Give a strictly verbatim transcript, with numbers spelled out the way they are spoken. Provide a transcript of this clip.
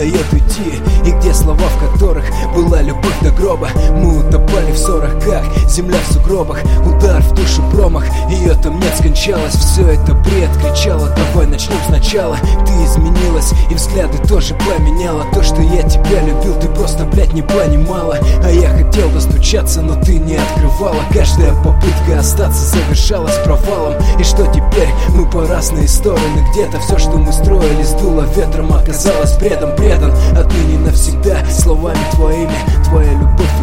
дает уйти, и где слова, в которых была любовь до гроба. Мы утопали в ссорах, как земля в сугробах. Удар в душу, промах, ее там нет, скончалась. Все это бред, кричала, давай начнем сначала. Ты изменилась, и взгляды тоже поменяла. То, что я тебя любил, ты просто, блядь, не понимала. А я хотел достучаться, но ты не открывала. Каждая попытка остаться завершалась провалом. И что теперь? Мы по разные стороны. Где-то все, что мы строили, сдуло ветром, оказалось бредом. Предан отныне навсегда словами твоими. Твоя любовь